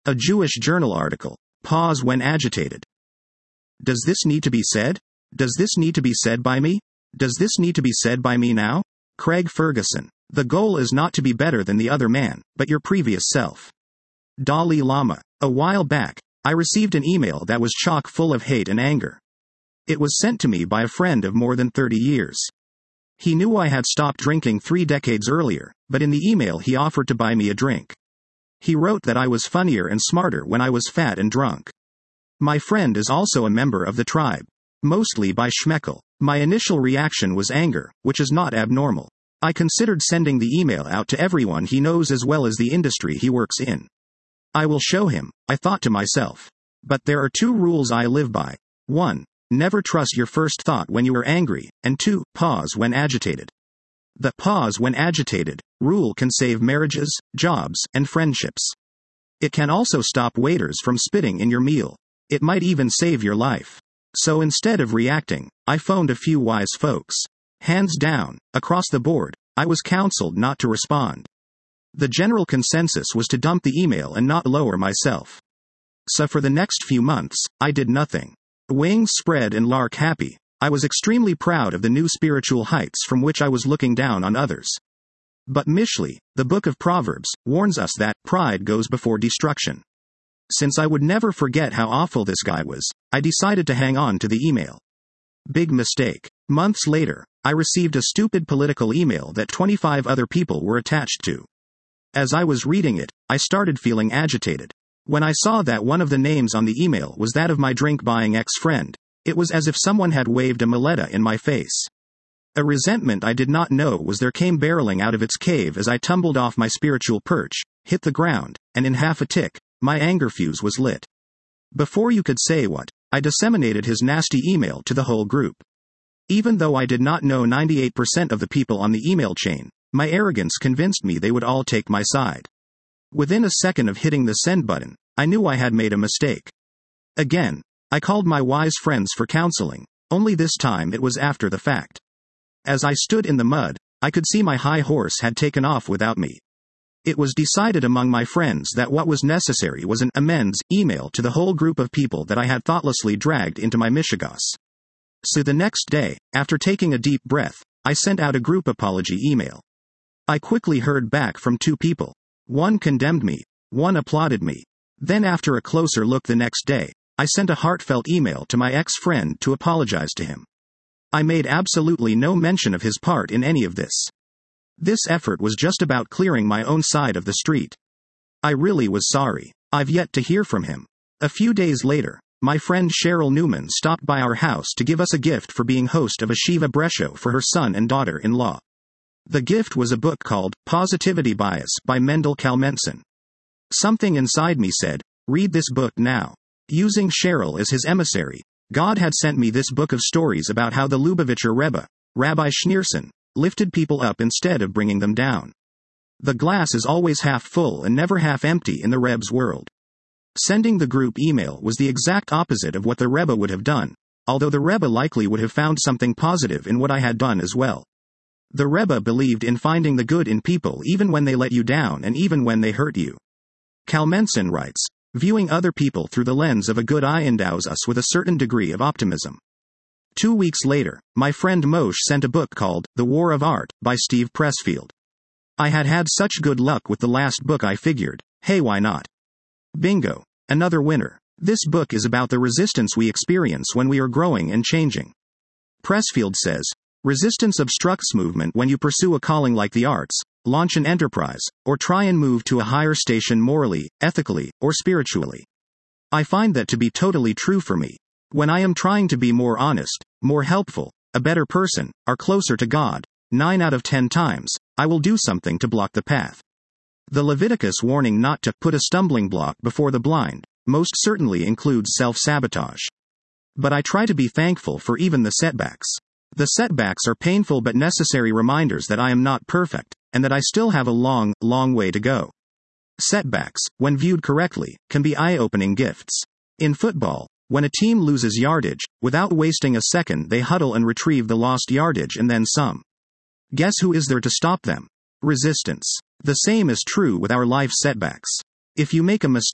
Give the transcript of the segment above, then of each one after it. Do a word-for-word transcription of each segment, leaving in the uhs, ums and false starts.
A Jewish journal article. Pause when agitated. Does this need to be said? Does this need to be said by me? Does this need to be said by me now? Craig Ferguson. The goal is not to be better than the other man, but your previous self. Dalai Lama. A while back, I received an email that was chock full of hate and anger. It was sent to me by a friend of more than thirty years. He knew I had stopped drinking three decades earlier, but in the email he offered to buy me a drink. He wrote that I was funnier and smarter when I was fat and drunk. My friend is also a member of the tribe. Mostly by Schmeckel. My initial reaction was anger, which is not abnormal. I considered sending the email out to everyone he knows as well as the industry he works in. I will show him, I thought to myself. But there are two rules I live by. one. Never trust your first thought when you are angry, and two. Pause when agitated. The pause when agitated rule can save marriages, jobs, and friendships. It can also stop waiters from spitting in your meal. It might even save your life. So instead of reacting, I phoned a few wise folks. Hands down, across the board, I was counseled not to respond. The general consensus was to dump the email and not lower myself. So for the next few months, I did nothing. Wings spread and lark happy, I was extremely proud of the new spiritual heights from which I was looking down on others. But Mishlei, the book of Proverbs, warns us that pride goes before destruction. Since I would never forget how awful this guy was, I decided to hang on to the email. Big mistake. Months later, I received a stupid political email that twenty-five other people were attached to. As I was reading it, I started feeling agitated. When I saw that one of the names on the email was that of my drink-buying ex-friend, it was as if someone had waved a maleta in my face. A resentment I did not know was there came barreling out of its cave as I tumbled off my spiritual perch, hit the ground, and in half a tick, my anger fuse was lit. Before you could say what, I disseminated his nasty email to the whole group. Even though I did not know ninety-eight percent of the people on the email chain, my arrogance convinced me they would all take my side. Within a second of hitting the send button, I knew I had made a mistake. Again, I called my wise friends for counseling, only this time it was after the fact. As I stood in the mud, I could see my high horse had taken off without me. It was decided among my friends that what was necessary was an amends email to the whole group of people that I had thoughtlessly dragged into my mishigas. So the next day, after taking a deep breath, I sent out a group apology email. I quickly heard back from two people. One condemned me, one applauded me. Then after a closer look the next day, I sent a heartfelt email to my ex-friend to apologize to him. I made absolutely no mention of his part in any of this. This effort was just about clearing my own side of the street. I really was sorry. I've yet to hear from him. A few days later, my friend Cheryl Newman stopped by our house to give us a gift for being host of a Shiva Bresho for her son and daughter-in-law. The gift was a book called Positivity Bias by Mendel Kalmenson. Something inside me said, read this book now. Using Cheryl as his emissary, God had sent me this book of stories about how the Lubavitcher Rebbe, Rabbi Schneerson, lifted people up instead of bringing them down. The glass is always half full and never half empty in the Rebbe's world. Sending the group email was the exact opposite of what the Rebbe would have done, although the Rebbe likely would have found something positive in what I had done as well. The Rebbe believed in finding the good in people even when they let you down and even when they hurt you. Kalmenson writes, viewing other people through the lens of a good eye endows us with a certain degree of optimism. Two weeks later, my friend Moshe sent a book called The War of Art by Steve Pressfield. I had had such good luck with the last book I figured, hey, why not? Bingo. Another winner. This book is about the resistance we experience when we are growing and changing. Pressfield says, resistance obstructs movement when you pursue a calling like the arts, launch an enterprise, or try and move to a higher station morally, ethically, or spiritually. I find that to be totally true for me. When I am trying to be more honest, more helpful, a better person, or closer to God, nine out of ten times, I will do something to block the path. The Leviticus warning not to put a stumbling block before the blind most certainly includes self-sabotage. But I try to be thankful for even the setbacks. The setbacks are painful but necessary reminders that I am not perfect, and that I still have a long, long way to go. Setbacks, when viewed correctly, can be eye-opening gifts. In football, when a team loses yardage, without wasting a second they huddle and retrieve the lost yardage and then some. Guess who is there to stop them? Resistance. The same is true with our life setbacks. If you make a mistake,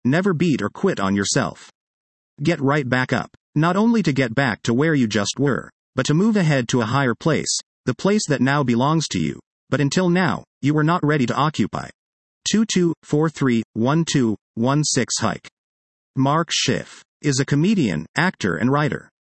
Never beat or quit on yourself. Get right back up. Not only to get back to where you just were, but to move ahead to a higher place, the place that now belongs to you, but until now, you were not ready to occupy. two two four three one two one six Hike. Mark Schiff is a comedian, actor and writer.